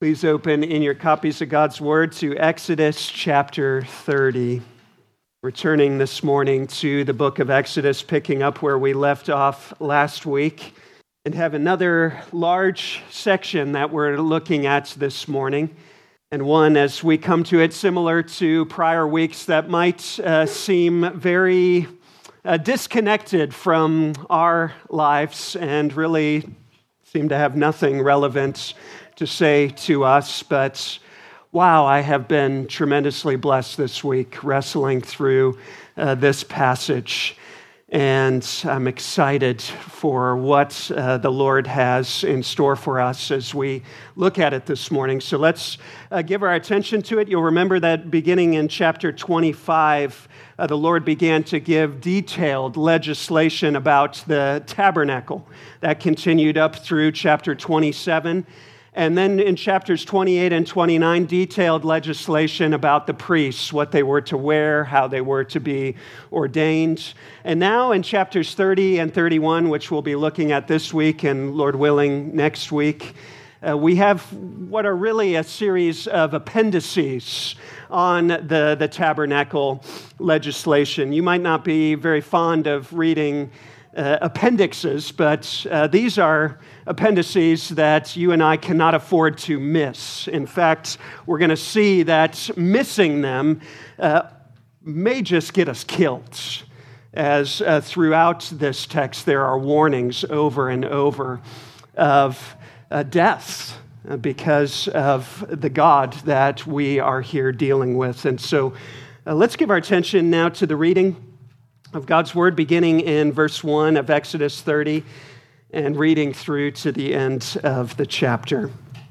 Please open in your copies of God's Word to Exodus chapter 30. Returning this morning to the book of Exodus, picking up where we left off last week, and have another large section that we're looking at this morning. And one, as we come to it, similar to prior weeks, that might seem very disconnected from our lives and really seem to have nothing relevant to say to us, but wow, I have been tremendously blessed this week wrestling through this passage, and I'm excited for what the Lord has in store for us as we look at it this morning. So let's give our attention to it. You'll remember that beginning in chapter 25, the Lord began to give detailed legislation about the tabernacle. That continued up through chapter 27. And then in chapters 28 and 29, detailed legislation about the priests, what they were to wear, how they were to be ordained. And now in chapters 30 and 31, which we'll be looking at this week and Lord willing next week, we have what are really a series of appendices on the tabernacle legislation. You might not be very fond of reading appendixes, but these are appendices that you and I cannot afford to miss. In fact, we're going to see that missing them may just get us killed, as throughout this text there are warnings over and over of death because of the God that we are here dealing with. And so let's give our attention now to the reading of God's Word, beginning in verse 1 of Exodus 30 and reading through to the end of the chapter.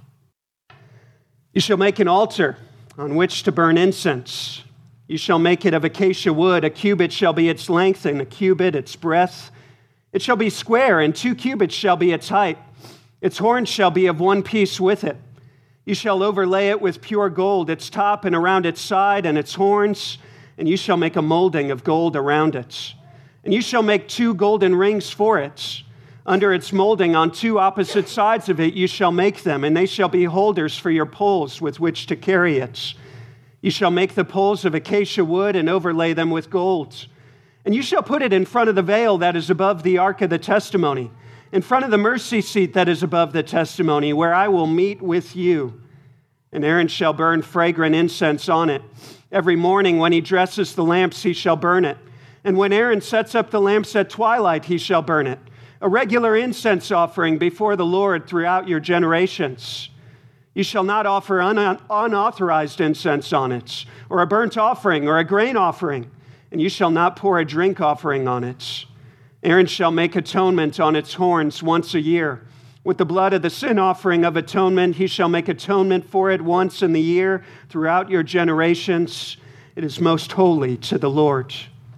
You shall make an altar on which to burn incense. You shall make it of acacia wood. A cubit shall be its length, and a cubit its breadth. It shall be square, and 2 cubits shall be its height. Its horns shall be of one piece with it. You shall overlay it with pure gold, its top and around its side, and its horns, and you shall make a molding of gold around it. And you shall make 2 golden rings for it. Under its molding, on 2 opposite sides of it, you shall make them, and they shall be holders for your poles with which to carry it. You shall make the poles of acacia wood and overlay them with gold. And you shall put it in front of the veil that is above the ark of the testimony, in front of the mercy seat that is above the testimony, where I will meet with you. And Aaron shall burn fragrant incense on it. Every morning when he dresses the lamps, he shall burn it. And when Aaron sets up the lamps at twilight, he shall burn it. A regular incense offering before the Lord throughout your generations. You shall not offer unauthorized incense on it, or a burnt offering, or a grain offering, and you shall not pour a drink offering on it. Aaron shall make atonement on its horns once a year. With the blood of the sin offering of atonement, he shall make atonement for it once in the year throughout your generations. It is most holy to the Lord.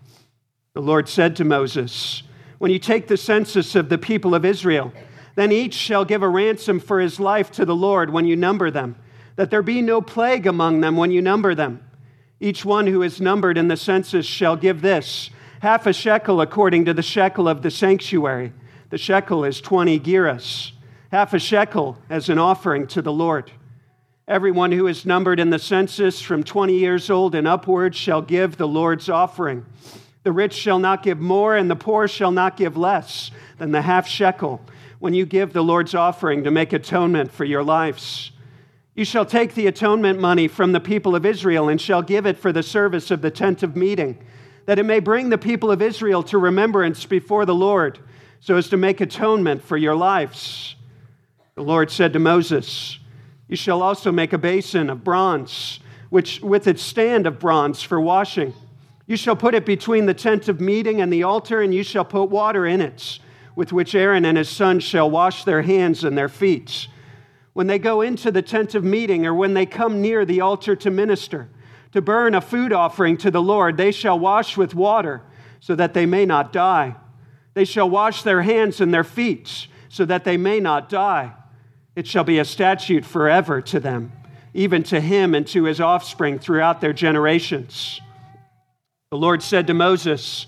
The Lord said to Moses, when you take the census of the people of Israel, then each shall give a ransom for his life to the Lord when you number them, that there be no plague among them when you number them. Each one who is numbered in the census shall give this, half a shekel according to the shekel of the sanctuary. The shekel is 20 gerahs, half a shekel as an offering to the Lord. Everyone who is numbered in the census from 20 years old and upward shall give the Lord's offering. The rich shall not give more, and the poor shall not give less than the half shekel when you give the Lord's offering to make atonement for your lives. You shall take the atonement money from the people of Israel and shall give it for the service of the tent of meeting, that it may bring the people of Israel to remembrance before the Lord, so as to make atonement for your lives. The Lord said to Moses, you shall also make a basin of bronze, which with its stand of bronze for washing. You shall put it between the tent of meeting and the altar, and you shall put water in it, with which Aaron and his sons shall wash their hands and their feet. When they go into the tent of meeting, or when they come near the altar to minister, to burn a food offering to the Lord, they shall wash with water, so that they may not die. They shall wash their hands and their feet, so that they may not die. It shall be a statute forever to them, even to him and to his offspring throughout their generations. The Lord said to Moses,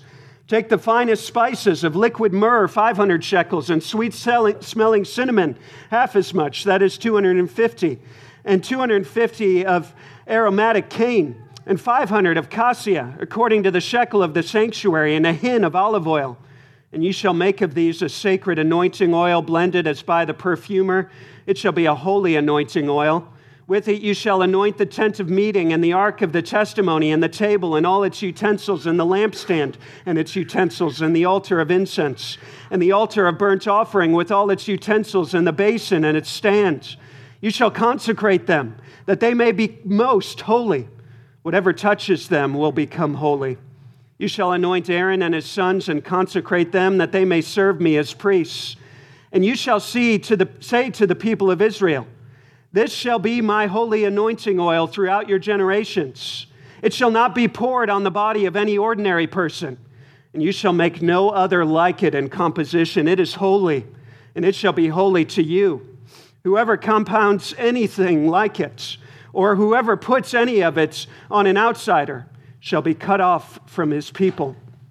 Take the finest spices of liquid myrrh, 500 shekels, and sweet-smelling cinnamon, half as much, that is 250, and 250 of aromatic cane, and 500 of cassia, according to the shekel of the sanctuary, and a hin of olive oil. And ye shall make of these a sacred anointing oil, blended as by the perfumer. It shall be a holy anointing oil. With it you shall anoint the tent of meeting, and the ark of the testimony, and the table, and all its utensils, and the lampstand, and its utensils, and the altar of incense, and the altar of burnt offering, with all its utensils, and the basin, and its stand. You shall consecrate them, that they may be most holy. Whatever touches them will become holy. You shall anoint Aaron and his sons, and consecrate them, that they may serve me as priests. And you shall say to the people of Israel, this shall be my holy anointing oil throughout your generations. It shall not be poured on the body of any ordinary person, and you shall make no other like it in composition. It is holy, and it shall be holy to you. Whoever compounds anything like it, or whoever puts any of it on an outsider, shall be cut off from his people.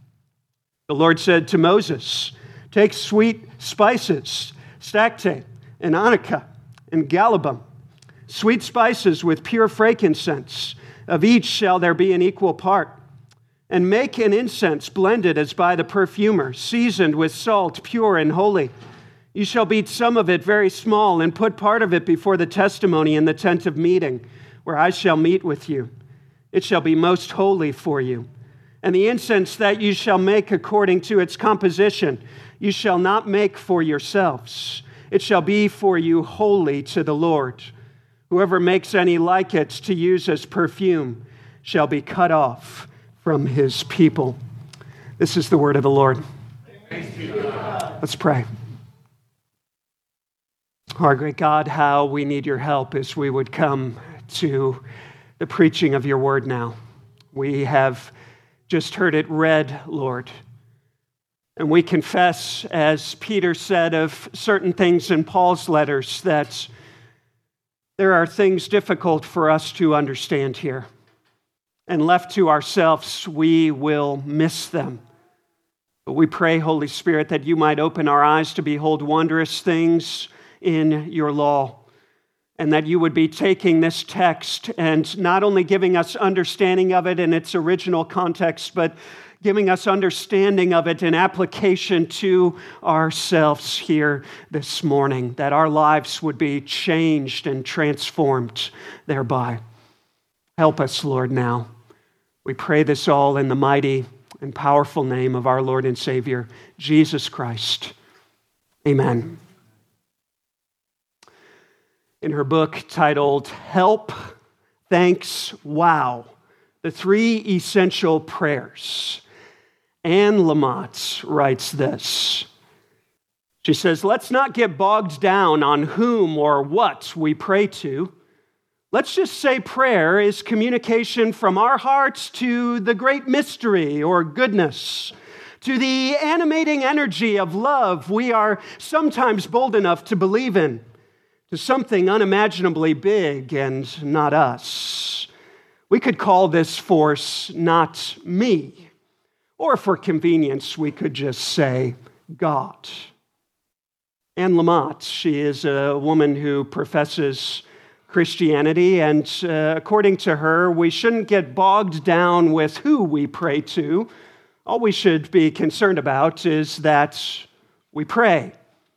The Lord said to Moses, take sweet spices, stacte, and onycha, and galbanum, sweet spices with pure frankincense. Of each shall there be an equal part. And make an incense blended as by the perfumer, seasoned with salt, pure and holy. You shall beat some of it very small, and put part of it before the testimony in the tent of meeting, where I shall meet with you. It shall be most holy for you. And the incense that you shall make according to its composition, you shall not make for yourselves. It shall be for you holy to the Lord. Whoever makes any like it to use as perfume shall be cut off from his people. This is the word of the Lord. Let's pray. Our great God, how we need your help as we would come to the preaching of your word now. We have just heard it read, Lord. And we confess, as Peter said of certain things in Paul's letters, that there are things difficult for us to understand here. And left to ourselves, we will miss them. But we pray, Holy Spirit, that you might open our eyes to behold wondrous things in your law, and that you would be taking this text and not only giving us understanding of it in its original context, but giving us understanding of it in application to ourselves here this morning, that our lives would be changed and transformed thereby. Help us, Lord, now. We pray this all in the mighty and powerful name of our Lord and Savior, Jesus Christ. Amen. In her book titled Help, Thanks, Wow, the Three Essential Prayers, Anne Lamott writes this. She says, let's not get bogged down on whom or what we pray to. Let's just say prayer is communication from our hearts to the great mystery or goodness, to the animating energy of love we are sometimes bold enough to believe in, to something unimaginably big and not us. We could call this force not me, or for convenience, we could just say God. Anne Lamott, she is a woman who professes Christianity, and according to her, we shouldn't get bogged down with who we pray to. All we should be concerned about is that we pray.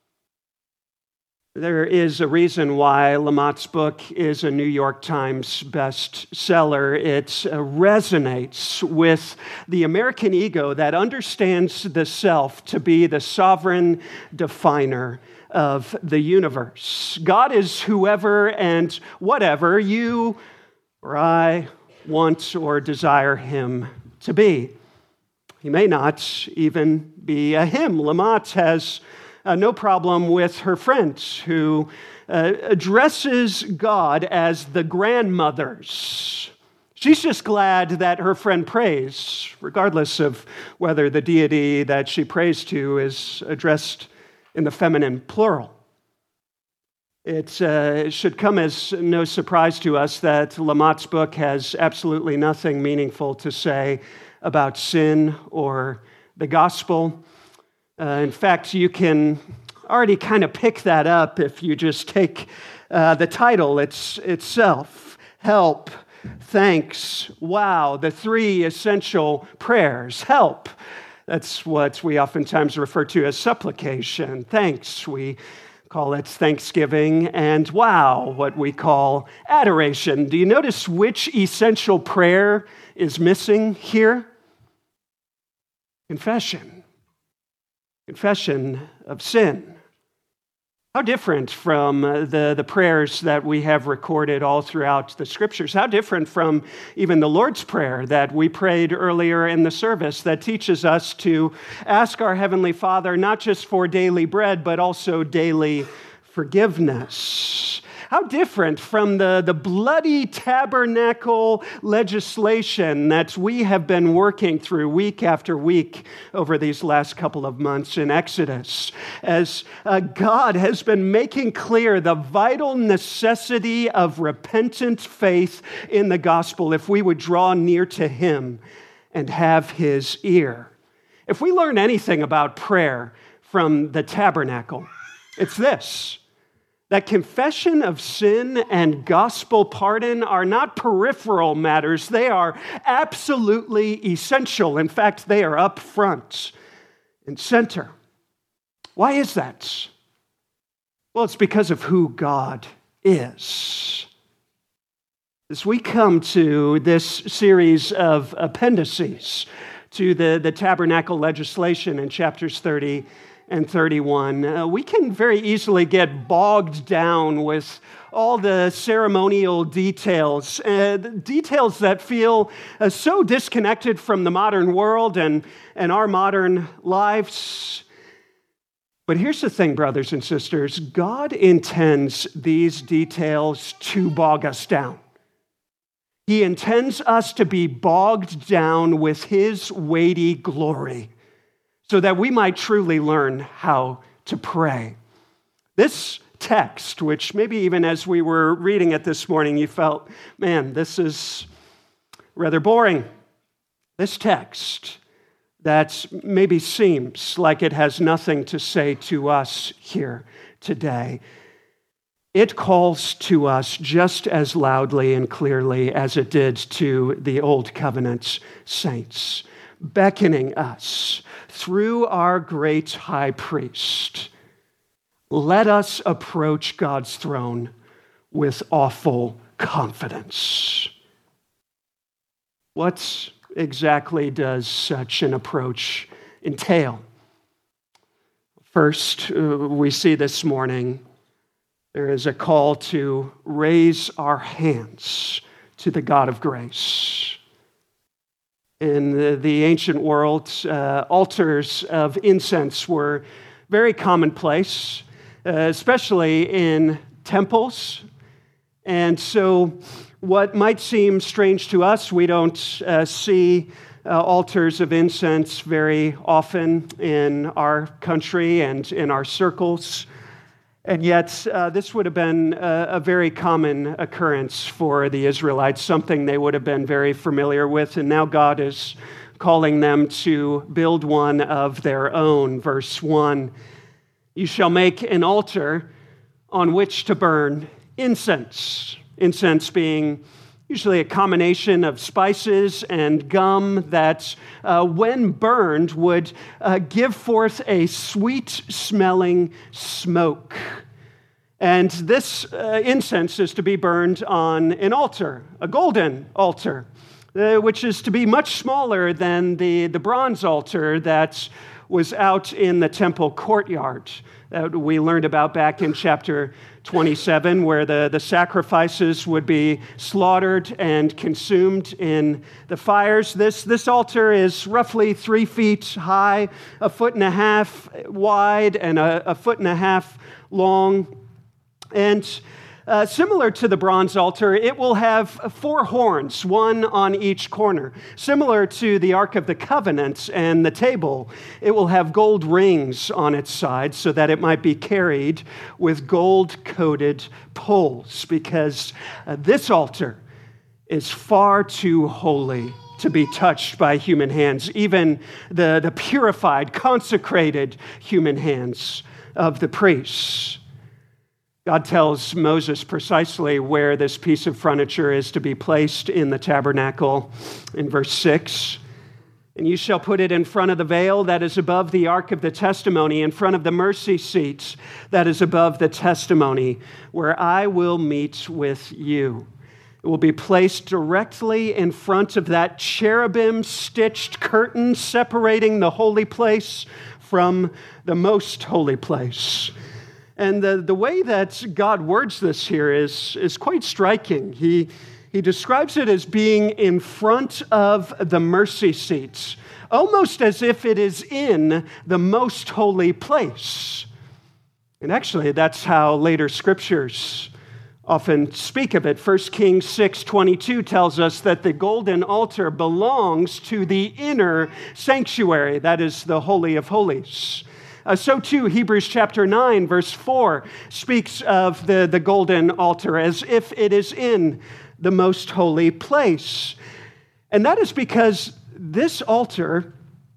There is a reason why Lamott's book is a New York Times bestseller. It resonates with the American ego that understands the self to be the sovereign definer of the universe. God is whoever and whatever you or I want or desire him to be. He may not even be a him. Lamott has no problem with her friend who addresses God as the grandmothers. She's just glad that her friend prays, regardless of whether the deity that she prays to is addressed in the feminine plural. It should come as no surprise to us that Lamott's book has absolutely nothing meaningful to say about sin or the gospel. In fact, you can already kind of pick that up if you just take the title itself. Help, thanks, wow, the three essential prayers. Help, that's what we oftentimes refer to as supplication. Thanks, we call it thanksgiving. And wow, what we call adoration. Do you notice which essential prayer is missing here? Confession. Confession of sin. How different from the prayers that we have recorded all throughout the Scriptures. How different from even the Lord's Prayer that we prayed earlier in the service that teaches us to ask our Heavenly Father not just for daily bread, but also daily forgiveness. How different from the bloody tabernacle legislation that we have been working through week after week over these last couple of months in Exodus, as God has been making clear the vital necessity of repentant faith in the gospel if we would draw near to Him and have His ear. If we learn anything about prayer from the tabernacle, it's this: that confession of sin and gospel pardon are not peripheral matters. They are absolutely essential. In fact, they are up front and center. Why is that? Well, it's because of who God is. As we come to this series of appendices to the tabernacle legislation in chapters 30 and 31, we can very easily get bogged down with all the ceremonial details, details that feel so disconnected from the modern world and our modern lives. But here's the thing, brothers and sisters, God intends these details to bog us down. He intends us to be bogged down with His weighty glory, so that we might truly learn how to pray. This text, which maybe even as we were reading it this morning, you felt, man, this is rather boring. This text that maybe seems like it has nothing to say to us here today, it calls to us just as loudly and clearly as it did to the Old Covenant saints, beckoning us through our great high priest. Let us approach God's throne with awful confidence. What exactly does such an approach entail? First, we see this morning there is a call to raise our hands to the God of grace. In the ancient world, altars of incense were very commonplace, especially in temples. And so what might seem strange to us, we don't see altars of incense very often in our country and in our circles. And yet, this would have been a very common occurrence for the Israelites, something they would have been very familiar with. And now God is calling them to build one of their own. Verse 1, you shall make an altar on which to burn incense. Incense being usually a combination of spices and gum that, when burned, would give forth a sweet-smelling smoke. And this incense is to be burned on an altar, a golden altar, which is to be much smaller than the bronze altar that was out in the temple courtyard that we learned about back in chapter 27, where the sacrifices would be slaughtered and consumed in the fires. This altar is roughly 3 feet high, 1.5 feet wide, and a 1.5 feet long. And similar to the bronze altar, it will have 4 horns, one on each corner. Similar to the Ark of the Covenant and the table, it will have gold rings on its sides so that it might be carried with gold-coated poles, because this altar is far too holy to be touched by human hands, even the purified, consecrated human hands of the priests. God tells Moses precisely where this piece of furniture is to be placed in the tabernacle in verse 6. And you shall put it in front of the veil that is above the ark of the testimony, in front of the mercy seat that is above the testimony, where I will meet with you. It will be placed directly in front of that cherubim-stitched curtain separating the holy place from the most holy place. And the way that God words this here is quite striking. He describes it as being in front of the mercy seats, almost as if it is in the most holy place. And actually, that's how later scriptures often speak of it. 1 Kings 6:22 tells us that the golden altar belongs to the inner sanctuary, that is the Holy of Holies. So too, Hebrews chapter 9, verse 4 speaks of the golden altar as if it is in the most holy place. And that is because this altar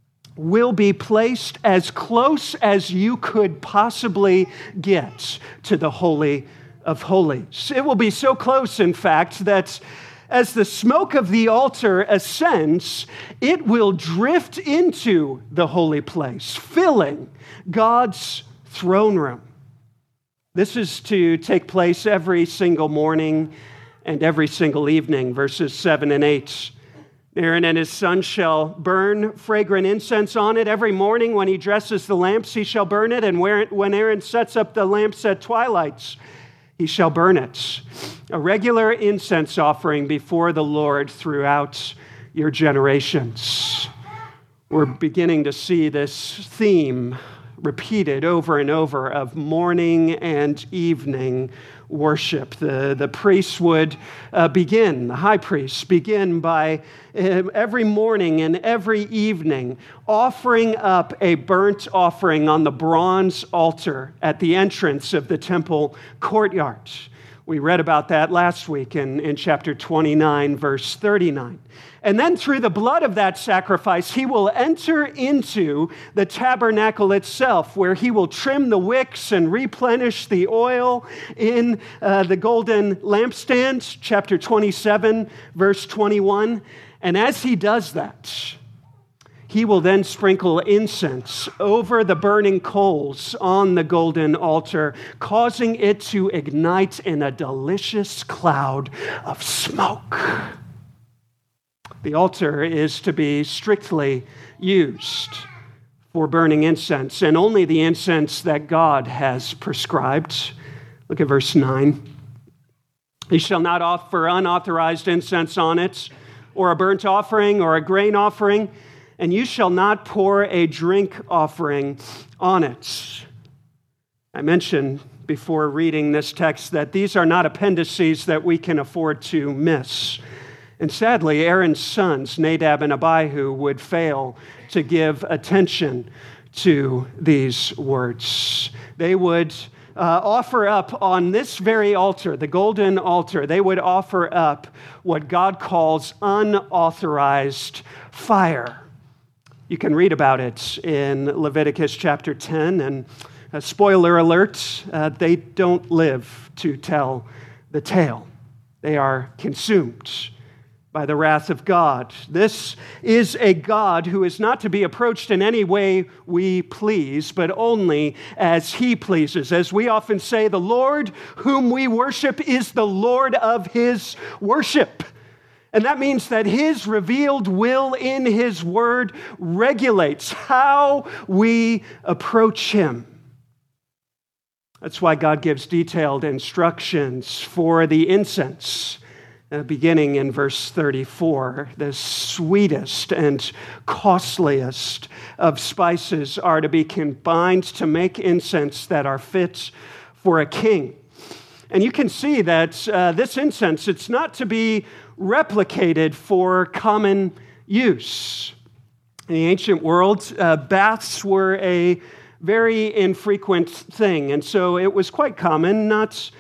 will be placed as close as you could possibly get to the Holy of Holies. It will be so close, in fact, that as the smoke of the altar ascends, it will drift into the holy place, filling God's throne room. This is to take place every single morning and every single evening, verses 7 and 8. Aaron and his sons shall burn fragrant incense on it. Every morning when he dresses the lamps, he shall burn it. And when Aaron sets up the lamps at twilights, he shall burn it. A regular incense offering before the Lord throughout your generations. We're beginning to see this theme repeated over and over of morning and evening worship. The priests would begin, the high priests begin by every morning and every evening offering up a burnt offering on the bronze altar at the entrance of the temple courtyard. We read about that last week in chapter 29, verse 39. And then through the blood of that sacrifice, he will enter into the tabernacle itself, where he will trim the wicks and replenish the oil in the golden lampstand, chapter 27, verse 21. And as he does that, he will then sprinkle incense over the burning coals on the golden altar, causing it to ignite in a delicious cloud of smoke. The altar is to be strictly used for burning incense, and only the incense that God has prescribed. Look at verse 9. He shall not offer unauthorized incense on it, or a burnt offering, or a grain offering, and you shall not pour a drink offering on it. I mentioned before reading this text that these are not appendices that we can afford to miss. And sadly, Aaron's sons, Nadab and Abihu, would fail to give attention to these words. They would offer up on this very altar, the golden altar, they would offer up what God calls unauthorized fire. You can read about it in Leviticus chapter 10, and spoiler alert, they don't live to tell the tale. They are consumed by the wrath of God. This is a God who is not to be approached in any way we please, but only as he pleases. As we often say, the Lord whom we worship is the Lord of his worship. And that means that his revealed will in his word regulates how we approach him. That's why God gives detailed instructions for the incense. Beginning in verse 34, the sweetest and costliest of spices are to be combined to make incense that are fit for a king. And you can see that this incense, it's not to be replicated for common use. In the ancient world, baths were a very infrequent thing, and so it was quite common, not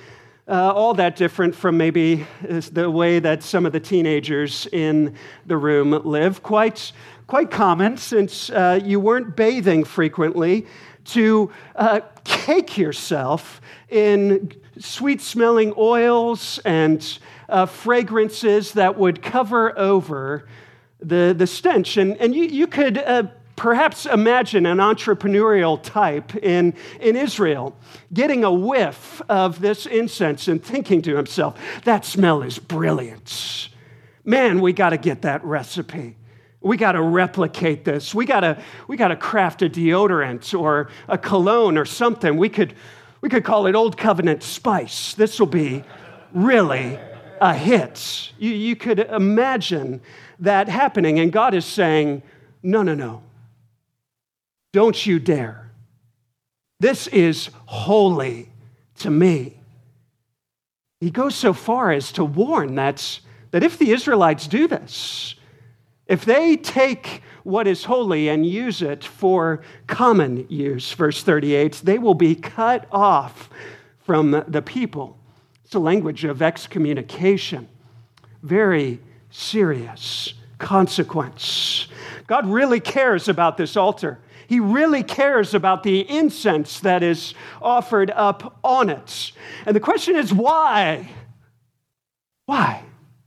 all that different from maybe the way that some of the teenagers in the room live. Quite common, since you weren't bathing frequently, to cake yourself in sweet-smelling oils and fragrances that would cover over the stench. And you could perhaps imagine an entrepreneurial type in Israel getting a whiff of this incense and thinking to himself, that smell is brilliant. Man, we got to get that recipe. We got to replicate this. We got to craft a deodorant or a cologne or something. We could call it Old Covenant Spice. This will be really a hit. You could imagine that happening, and God is saying, no. Don't you dare. This is holy to me. He goes so far as to warn that if the Israelites do this, if they take what is holy and use it for common use, verse 38, they will be cut off from the people. It's a language of excommunication. Very serious consequence. God really cares about this altar. He really cares about the incense that is offered up on it. And the question is, why? Why?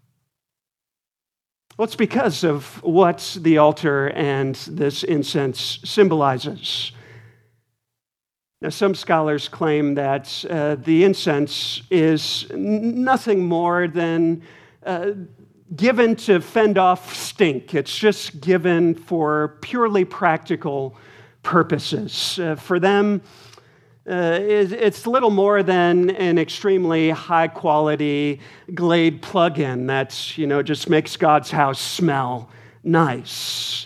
Well, it's because of what the altar and this incense symbolizes. Now, some scholars claim that the incense is nothing more than given to fend off stink. It's just given for purely practical purposes. For them, it's little more than an extremely high-quality Glade plug-in that, just makes God's house smell nice.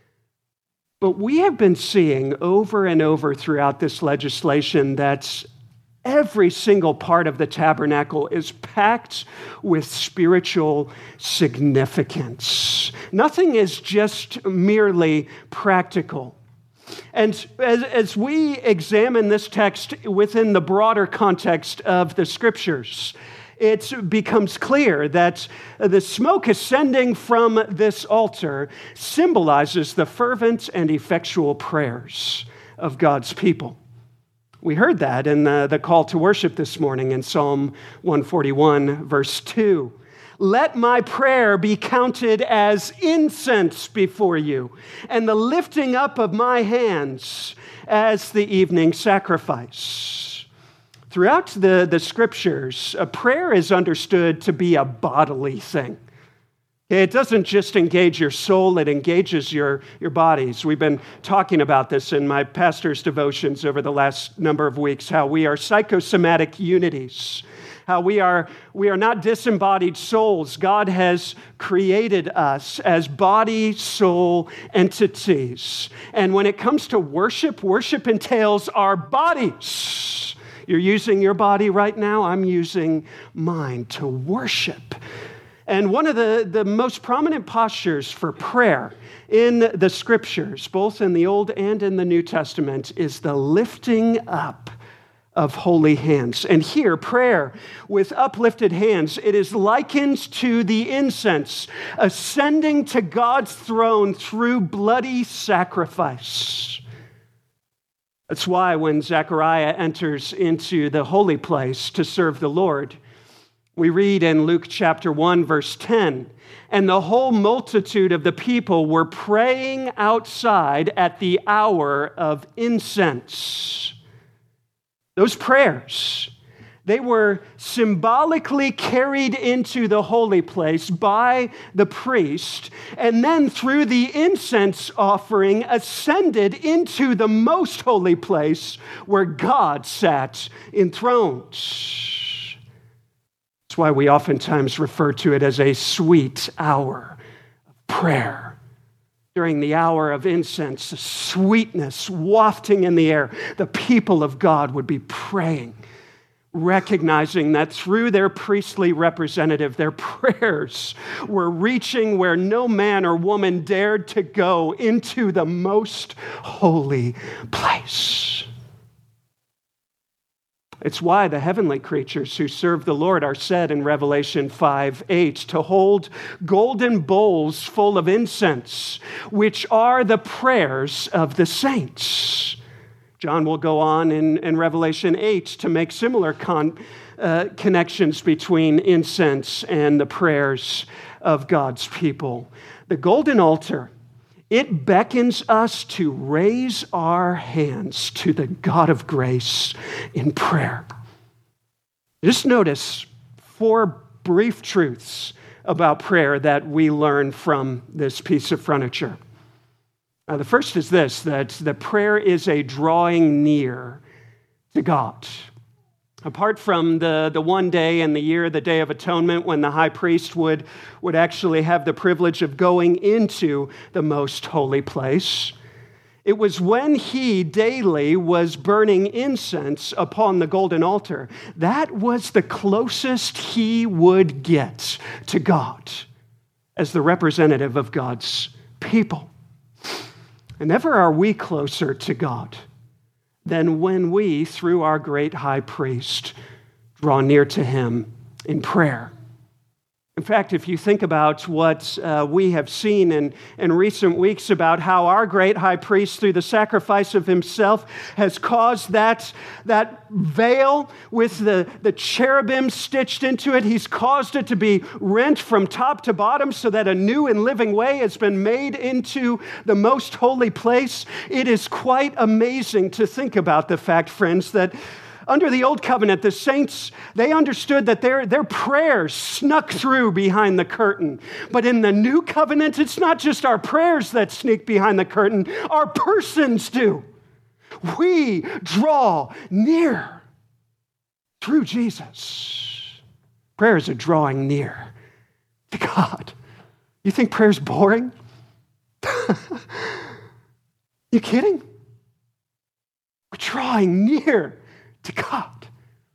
But we have been seeing over and over throughout this legislation that every single part of the tabernacle is packed with spiritual significance. Nothing is just merely practical. And as we examine this text within the broader context of the Scriptures, it becomes clear that the smoke ascending from this altar symbolizes the fervent and effectual prayers of God's people. We heard that in the call to worship this morning in Psalm 141, verse 2. Let my prayer be counted as incense before you, and the lifting up of my hands as the evening sacrifice. Throughout the Scriptures, a prayer is understood to be a bodily thing. It doesn't just engage your soul, it engages your bodies. We've been talking about this in my pastor's devotions over the last number of weeks, how we are psychosomatic unities, how we are not disembodied souls. God has created us as body-soul entities. And when it comes to worship, worship entails our bodies. You're using your body right now. I'm using mine to worship. And one of the most prominent postures for prayer in the Scriptures, both in the Old and in the New Testament, is the lifting up of holy hands. And here, prayer with uplifted hands, it is likened to the incense ascending to God's throne through bloody sacrifice. That's why when Zechariah enters into the holy place to serve the Lord, we read in Luke chapter 1, verse 10, and the whole multitude of the people were praying outside at the hour of incense. Those prayers, they were symbolically carried into the holy place by the priest, and then through the incense offering ascended into the most holy place where God sat enthroned. That's why we oftentimes refer to it as a sweet hour of prayer. During the hour of incense, the sweetness wafting in the air, the people of God would be praying, recognizing that through their priestly representative, their prayers were reaching where no man or woman dared to go, into the most holy place. It's why the heavenly creatures who serve the Lord are said in Revelation 5:8 to hold golden bowls full of incense, which are the prayers of the saints. John will go on in Revelation 8 to make similar connections between incense and the prayers of God's people. The golden altar, it beckons us to raise our hands to the God of grace in prayer. Just notice 4 brief truths about prayer that we learn from this piece of furniture. The first is this, that the prayer is a drawing near to God. Apart from the one day in the year, the Day of Atonement, when the high priest would actually have the privilege of going into the most holy place, it was when he daily was burning incense upon the golden altar. That was the closest he would get to God as the representative of God's people. And never are we closer to God than when we, through our great high priest, draw near to him in prayer. In fact, if you think about what we have seen in recent weeks about how our great high priest, through the sacrifice of himself, has caused that veil with the cherubim stitched into it, he's caused it to be rent from top to bottom so that a new and living way has been made into the most holy place. It is quite amazing to think about the fact, friends, that under the Old Covenant, the saints, they understood that their prayers snuck through behind the curtain. But in the New Covenant, it's not just our prayers that sneak behind the curtain, our persons do. We draw near through Jesus. Prayer is a drawing near to God. You think prayer's boring? You kidding? We're drawing near to God.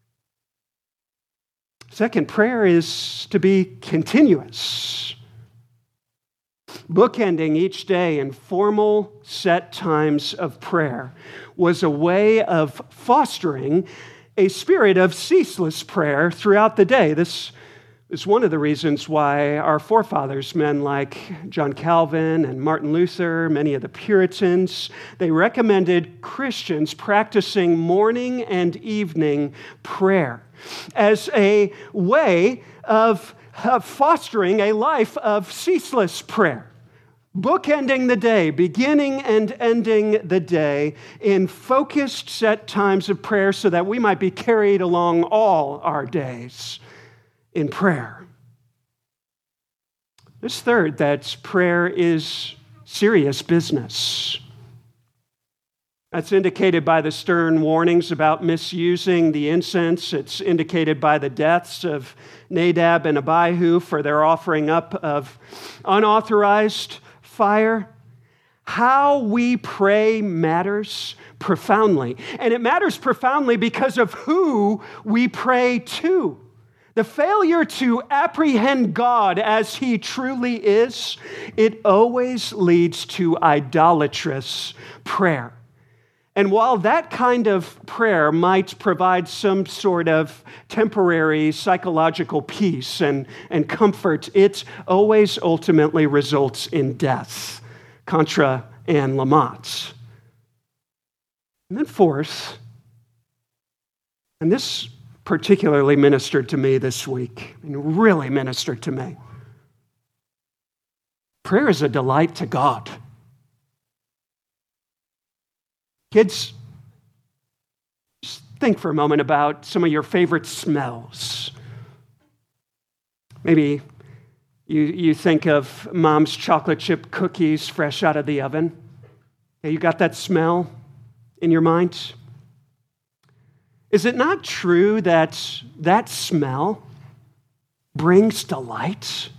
Second, prayer is to be continuous. Bookending each day in formal set times of prayer was a way of fostering a spirit of ceaseless prayer throughout the day. This is one of the reasons why our forefathers, men like John Calvin and Martin Luther, many of the Puritans, they recommended Christians practicing morning and evening prayer as a way of fostering a life of ceaseless prayer. Bookending the day, beginning and ending the day in focused set times of prayer so that we might be carried along all our days in prayer. This third, that prayer is serious business. That's indicated by the stern warnings about misusing the incense. It's indicated by the deaths of Nadab and Abihu for their offering up of unauthorized fire. How we pray matters profoundly. And it matters profoundly because of who we pray to. The failure to apprehend God as he truly is, it always leads to idolatrous prayer. And while that kind of prayer might provide some sort of temporary psychological peace and comfort, it always ultimately results in death. Contra and Lamont. And then fourth, and this particularly ministered to me this week, and really ministered to me. Prayer is a delight to God. Kids, just think for a moment about some of your favorite smells. Maybe you think of mom's chocolate chip cookies fresh out of the oven. Yeah, you got that smell in your mind? Is it not true that that smell brings delight?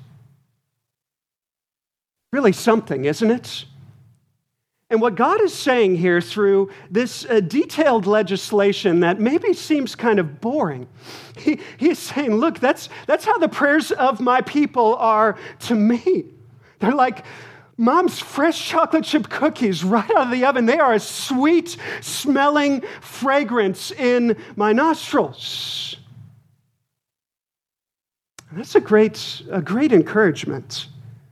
Really something, isn't it? And what God is saying here through this detailed legislation that maybe seems kind of boring, he's saying, look, that's how the prayers of my people are to me. They're like Mom's fresh chocolate chip cookies right out of the oven. They are a sweet smelling fragrance in my nostrils. And that's a great encouragement,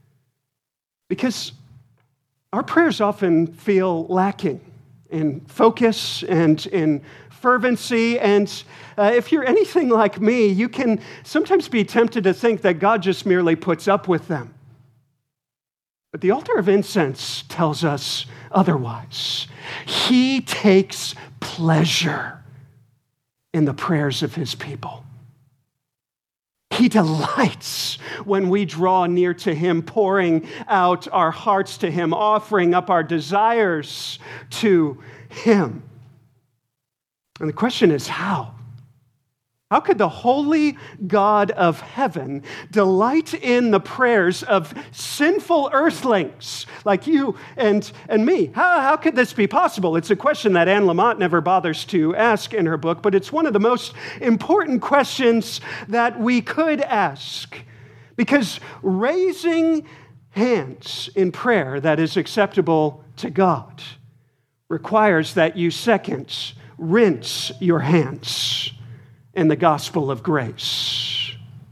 because our prayers often feel lacking in focus and in fervency. And if you're anything like me, you can sometimes be tempted to think that God just merely puts up with them. But the altar of incense tells us otherwise. He takes pleasure in the prayers of his people. He delights when we draw near to him, pouring out our hearts to him, offering up our desires to him. And the question is, how? How could the holy God of heaven delight in the prayers of sinful earthlings like you and me? How could this be possible? It's a question that Anne Lamott never bothers to ask in her book, but it's one of the most important questions that we could ask. Because raising hands in prayer that is acceptable to God requires that you second rinse your hands in the gospel of grace.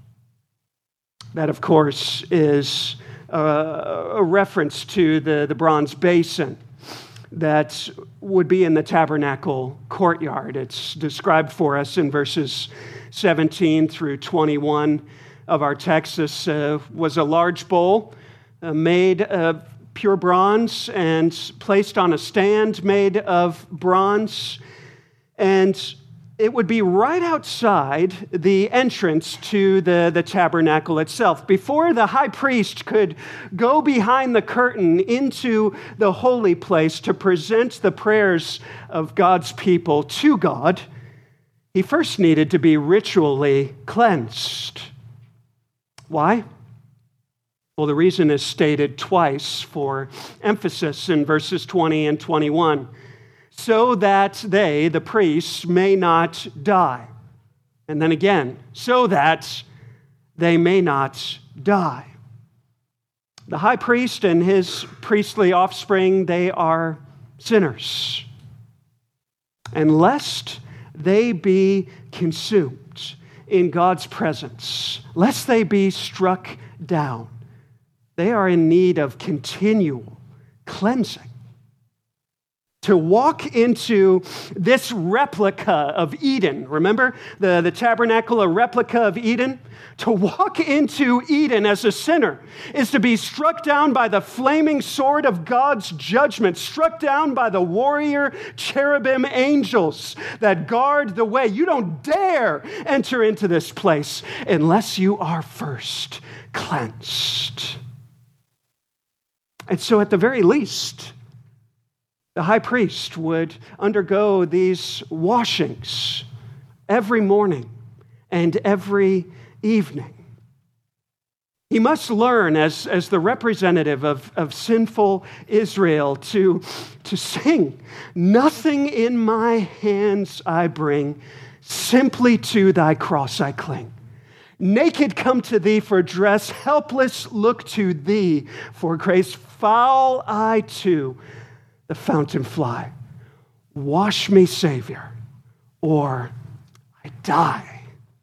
That, of course, is a reference to the bronze basin that would be in the tabernacle courtyard. It's described for us in verses 17 through 21 of our text. This was a large bowl made of pure bronze and placed on a stand made of bronze, and it would be right outside the entrance to the tabernacle itself. Before the high priest could go behind the curtain into the holy place to present the prayers of God's people to God, he first needed to be ritually cleansed. Why? Well, the reason is stated twice for emphasis in verses 20 and 21. So that they, the priests, may not die. And then again, so that they may not die. The high priest and his priestly offspring, they are sinners. And lest they be consumed in God's presence, lest they be struck down, they are in need of continual cleansing. To walk into this replica of Eden, remember the tabernacle, a replica of Eden? To walk into Eden as a sinner is to be struck down by the flaming sword of God's judgment, struck down by the warrior cherubim angels that guard the way. You don't dare enter into this place unless you are first cleansed. And so at the very least, the high priest would undergo these washings every morning and every evening. He must learn, as the representative of sinful Israel, to sing, "Nothing in my hands I bring, simply to thy cross I cling. Naked come to thee for dress, helpless look to thee for grace. Foul I to the fountain fly. Wash me, Savior, or I die."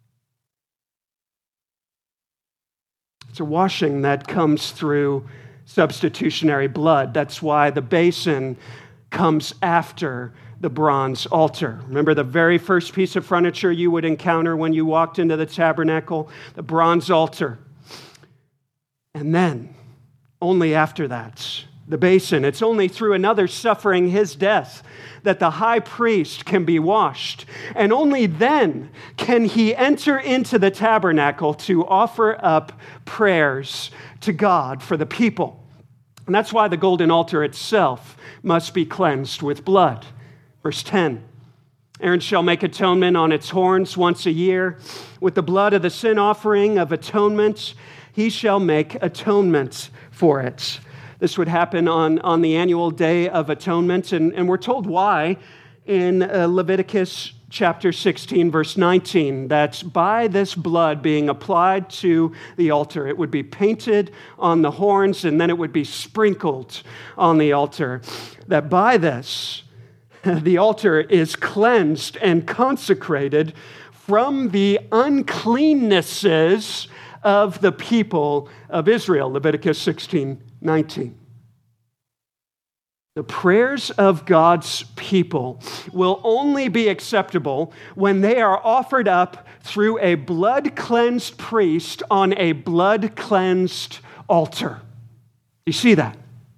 It's a washing that comes through substitutionary blood. That's why the basin comes after the bronze altar. Remember the very first piece of furniture you would encounter when you walked into the tabernacle? The bronze altar. And then, only after that, the basin. It's only through another suffering his death that the high priest can be washed. And only then can he enter into the tabernacle to offer up prayers to God for the people. And that's why the golden altar itself must be cleansed with blood. Verse 10, Aaron shall make atonement on its horns once a year. With the blood of the sin offering of atonement, he shall make atonement for it. This would happen on the annual Day of Atonement, and we're told why in Leviticus chapter 16, verse 19, that by this blood being applied to the altar, it would be painted on the horns and then it would be sprinkled on the altar. That by this, the altar is cleansed and consecrated from the uncleannesses of the people of Israel. Leviticus 16:19. The prayers of God's people will only be acceptable when they are offered up through a blood-cleansed priest on a blood-cleansed altar. You see that?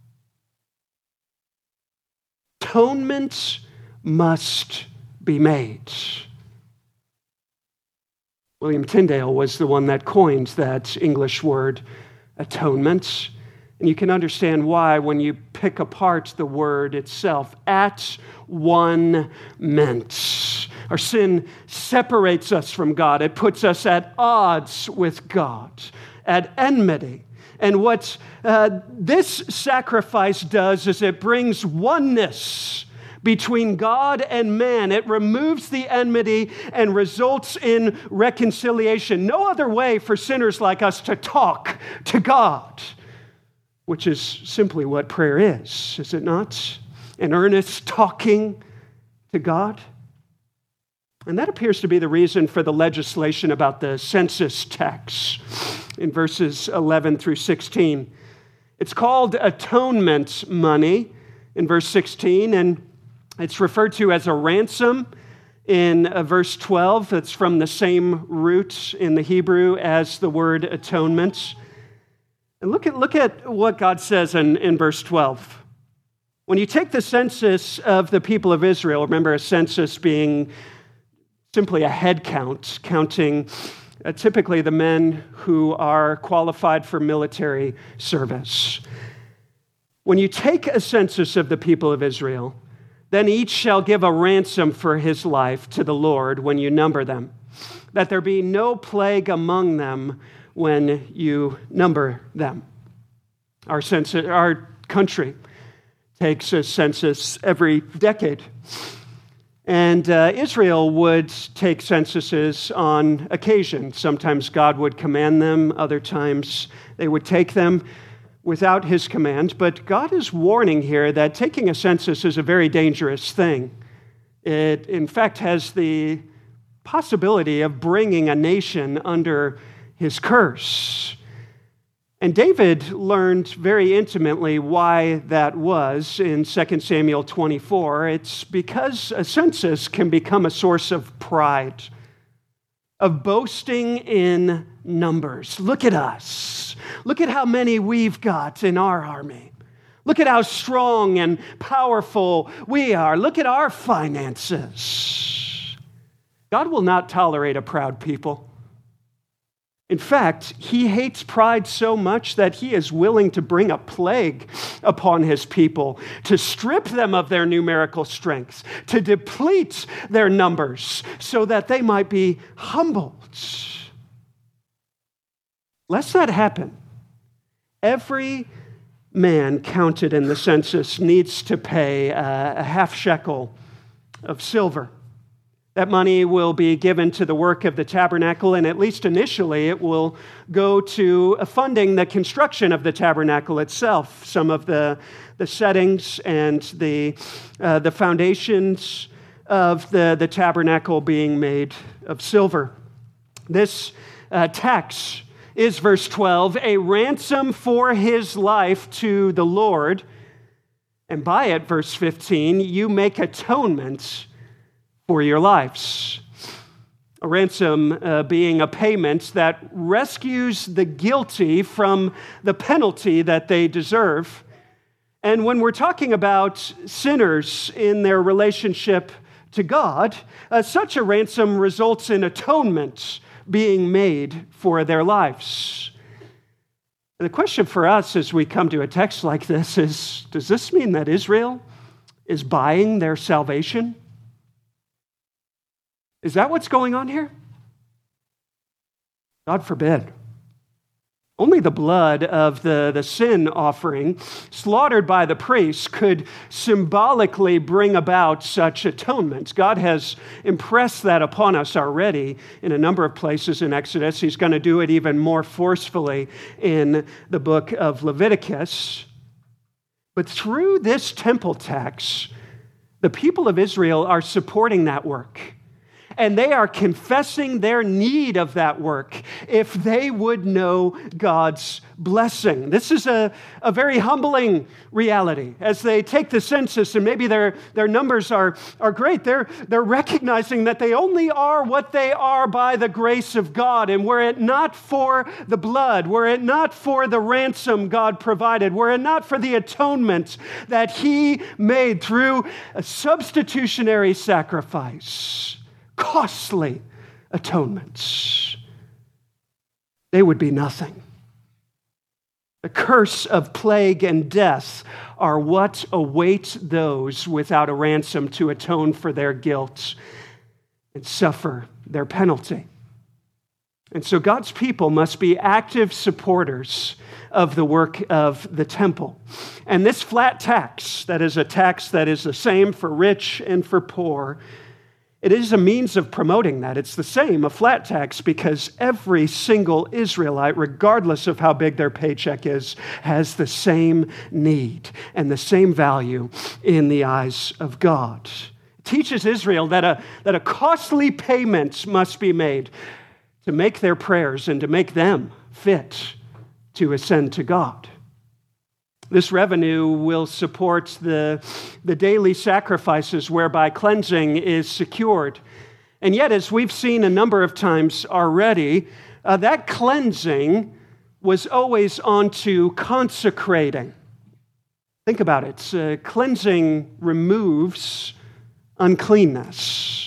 Atonement must be made. William Tyndale was the one that coined that English word, atonement. And you can understand why when you pick apart the word itself. At one meant. Our sin separates us from God. It puts us at odds with God, at enmity. And what this sacrifice does is it brings oneness between God and man. It removes the enmity and results in reconciliation. No other way for sinners like us to talk to God, which is simply what prayer is it not? An earnest talking to God. And that appears to be the reason for the legislation about the census tax in verses 11 through 16. It's called atonement money in verse 16, and it's referred to as a ransom in verse 12. It's from the same root in the Hebrew as the word atonement. And look at what God says in verse 12. When you take the census of the people of Israel, remember a census being simply a head count, counting typically the men who are qualified for military service. When you take a census of the people of Israel, then each shall give a ransom for his life to the Lord when you number them, that there be no plague among them when you number them. Our country takes a census every decade. And Israel would take censuses on occasion. Sometimes God would command them, other times they would take them without his command. But God is warning here that taking a census is a very dangerous thing. It, in fact, has the possibility of bringing a nation under his curse. And David learned very intimately why that was in 2 Samuel 24. It's because a census can become a source of pride, of boasting in numbers. Look at us. Look at how many we've got in our army. Look at how strong and powerful we are. Look at our finances. God will not tolerate a proud people. In fact, he hates pride so much that he is willing to bring a plague upon his people, to strip them of their numerical strength, to deplete their numbers so that they might be humbled. Lest that happen, every man counted in the census needs to pay a half shekel of silver. That money will be given to the work of the tabernacle, and at least initially it will go to funding the construction of the tabernacle itself, some of the settings and the foundations of the tabernacle being made of silver. This tax is, verse 12, a ransom for his life to the Lord, and by it, verse 15, you make atonement for your lives. A ransom being a payment that rescues the guilty from the penalty that they deserve. And when we're talking about sinners in their relationship to God, such a ransom results in atonement being made for their lives. And the question for us as we come to a text like this is, does this mean that Israel is buying their salvation? Is that what's going on here? God forbid. Only the blood of the sin offering slaughtered by the priests could symbolically bring about such atonement. God has impressed that upon us already in a number of places in Exodus. He's going to do it even more forcefully in the book of Leviticus. But through this temple tax, the people of Israel are supporting that work. And they are confessing their need of that work if they would know God's blessing. This is a very humbling reality. As they take the census, and maybe their numbers are great, they're recognizing that they only are what they are by the grace of God. And were it not for the blood, were it not for the ransom God provided, were it not for the atonement that He made through a substitutionary sacrifice, costly atonements, they would be nothing. The curse of plague and death are what await those without a ransom to atone for their guilt and suffer their penalty. And so God's people must be active supporters of the work of the temple. And this flat tax, that is a tax that is the same for rich and for poor, it is a means of promoting that. It's the same, a flat tax, because every single Israelite, regardless of how big their paycheck is, has the same need and the same value in the eyes of God. It teaches Israel that a costly payment must be made to make their prayers and to make them fit to ascend to God. This revenue will support the daily sacrifices whereby cleansing is secured. And yet, as we've seen a number of times already, that cleansing was always onto consecrating. Think about it. Cleansing removes uncleanness.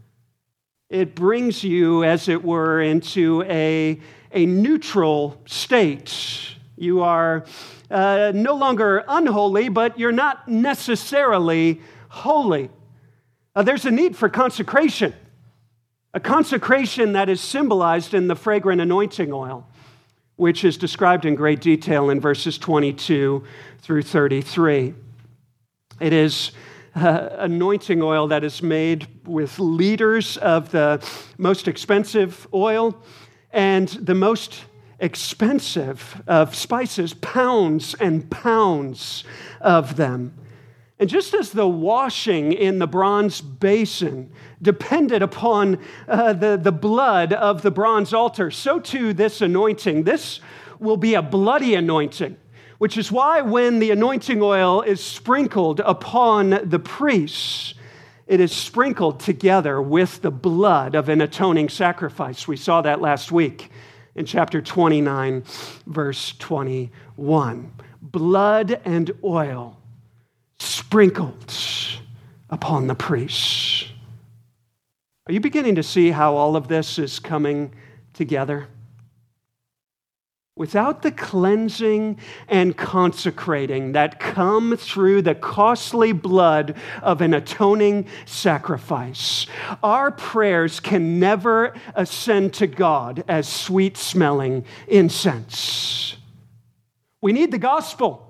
It brings you, as it were, into a neutral state. You are no longer unholy, but you're not necessarily holy. There's a need for consecration, a consecration that is symbolized in the fragrant anointing oil, which is described in great detail in verses 22 through 33. It is anointing oil that is made with liters of the most expensive oil and the most expensive of spices, pounds and pounds of them. And just as the washing in the bronze basin depended upon the blood of the bronze altar, so too this anointing. This will be a bloody anointing, which is why when the anointing oil is sprinkled upon the priests, it is sprinkled together with the blood of an atoning sacrifice. We saw that last week in chapter 29, verse 21. Blood and oil sprinkled upon the priests. Are you beginning to see how all of this is coming together? Without the cleansing and consecrating that come through the costly blood of an atoning sacrifice, our prayers can never ascend to God as sweet-smelling incense. We need the gospel.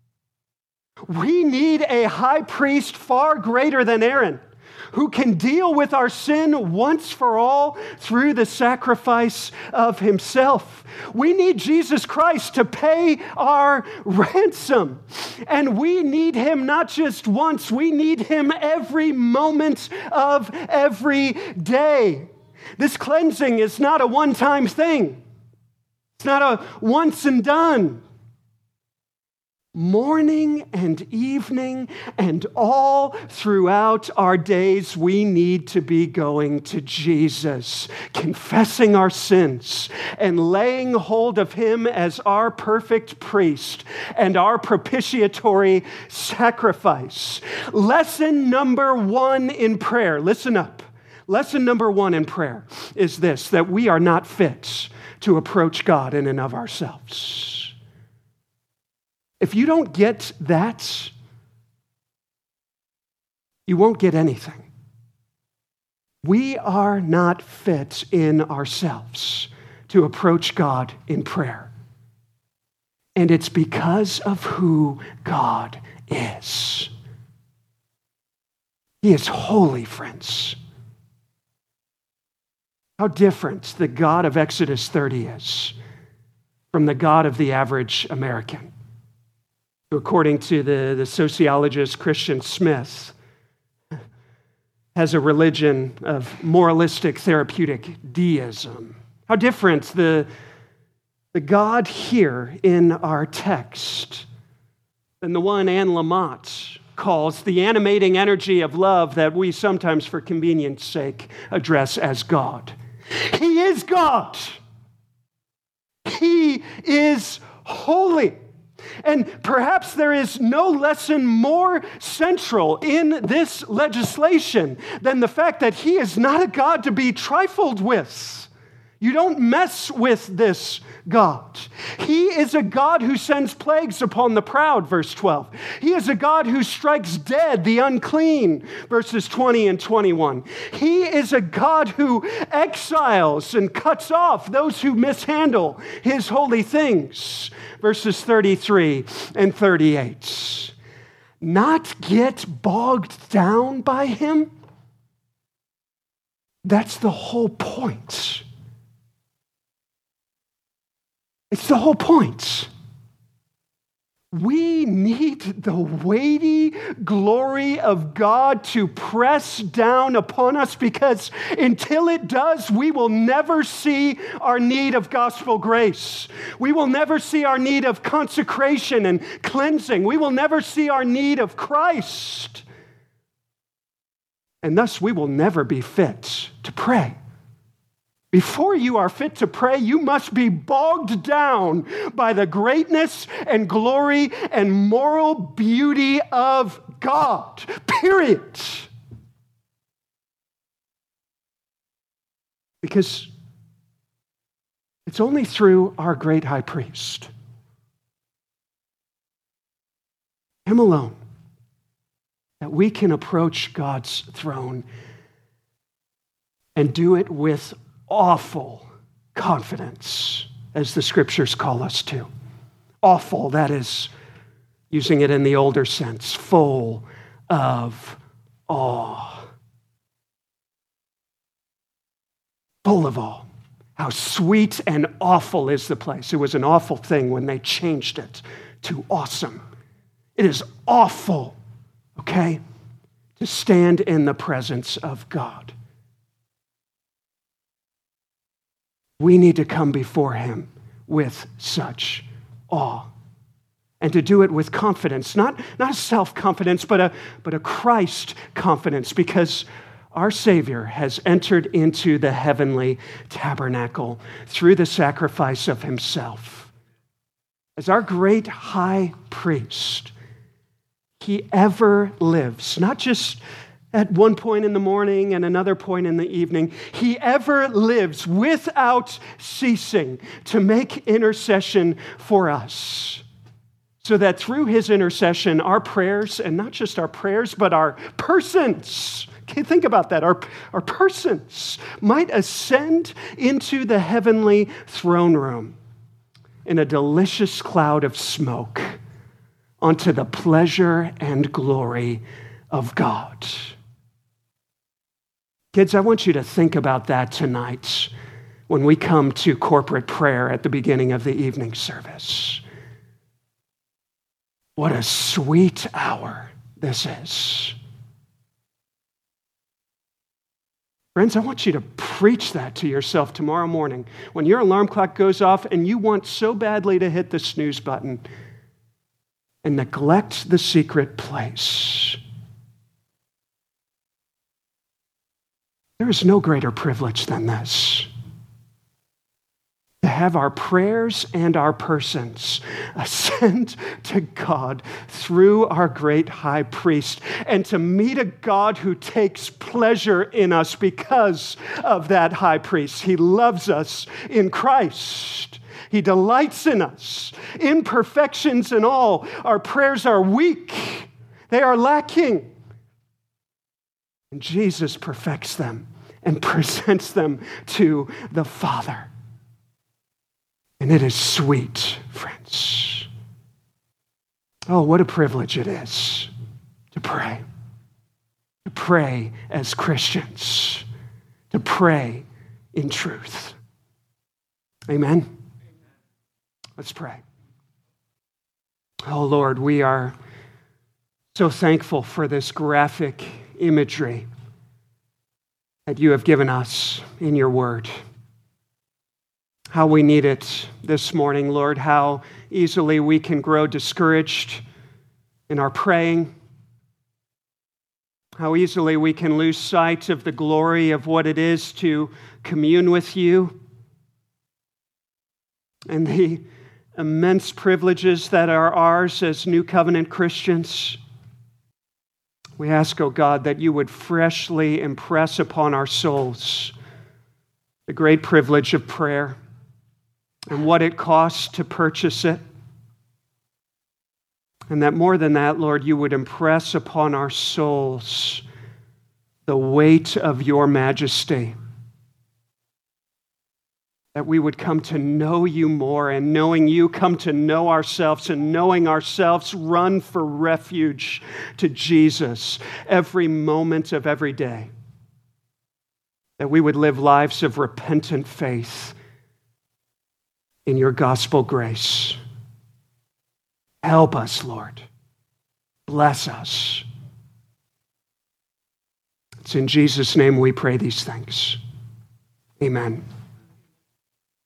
We need a high priest far greater than Aaron, who can deal with our sin once for all through the sacrifice of himself. We need Jesus Christ to pay our ransom. And we need him not just once, we need him every moment of every day. This cleansing is not a one-time thing. It's not a once and done. Morning and evening and all throughout our days, we need to be going to Jesus, confessing our sins and laying hold of him as our perfect priest and our propitiatory sacrifice. Lesson number 1 in prayer, listen up. Lesson number 1 in prayer is this, that we are not fit to approach God in and of ourselves. If you don't get that, you won't get anything. We are not fit in ourselves to approach God in prayer. And it's because of who God is. He is holy, friends. How different the God of Exodus 30 is from the God of the average American, who, according to the sociologist Christian Smith, has a religion of moralistic therapeutic deism. How different the God here in our text than the one Anne Lamott calls the animating energy of love that we sometimes, for convenience sake, address as God. He is God. He is holy. And perhaps there is no lesson more central in this legislation than the fact that he is not a God to be trifled with. You don't mess with this God. He is a God who sends plagues upon the proud, verse 12. He is a God who strikes dead the unclean, verses 20 and 21. He is a God who exiles and cuts off those who mishandle his holy things, verses 33 and 38. Not get bogged down by him? That's the whole point. It's the whole point. We need the weighty glory of God to press down upon us, because until it does, we will never see our need of gospel grace. We will never see our need of consecration and cleansing. We will never see our need of Christ. And thus, we will never be fit to pray. Before you are fit to pray, you must be bogged down by the greatness and glory and moral beauty of God. Period. Because it's only through our great high priest, him alone, that we can approach God's throne and do it with awful confidence, as the scriptures call us to. Awful, that is, using it in the older sense, full of awe. Full of awe. How sweet and awful is the place. It was an awful thing when they changed it to awesome. It is awful, okay, to stand in the presence of God. We need to come before him with such awe, and to do it with confidence, not a self-confidence, but a Christ confidence, because our Savior has entered into the heavenly tabernacle through the sacrifice of himself. As our great high priest, he ever lives, not just at one point in the morning and another point in the evening. He ever lives without ceasing to make intercession for us, so that through his intercession, our prayers, and not just our prayers, but our persons, okay, think about that, our persons might ascend into the heavenly throne room in a delicious cloud of smoke onto the pleasure and glory of God. Kids, I want you to think about that tonight when we come to corporate prayer at the beginning of the evening service. What a sweet hour this is. Friends, I want you to preach that to yourself tomorrow morning when your alarm clock goes off and you want so badly to hit the snooze button and neglect the secret place. There is no greater privilege than this. To have our prayers and our persons ascend to God through our great high priest, and to meet a God who takes pleasure in us because of that high priest. He loves us in Christ. He delights in us. Imperfections and all, our prayers are weak. They are lacking. And Jesus perfects them and presents them to the Father. And it is sweet, friends. Oh, what a privilege it is to pray. To pray as Christians. To pray in truth. Amen. Let's pray. Oh, Lord, we are so thankful for this graphic imagery that you have given us in your word. How we need it this morning, Lord, how easily we can grow discouraged in our praying, how easily we can lose sight of the glory of what it is to commune with you, and the immense privileges that are ours as New Covenant Christians. We ask, oh God, that you would freshly impress upon our souls the great privilege of prayer and what it costs to purchase it. And that more than that, Lord, you would impress upon our souls the weight of your majesty. That we would come to know you more, and knowing you, come to know ourselves, and knowing ourselves, run for refuge to Jesus every moment of every day. That we would live lives of repentant faith in your gospel grace. Help us, Lord. Bless us. It's in Jesus' name we pray these things. Amen.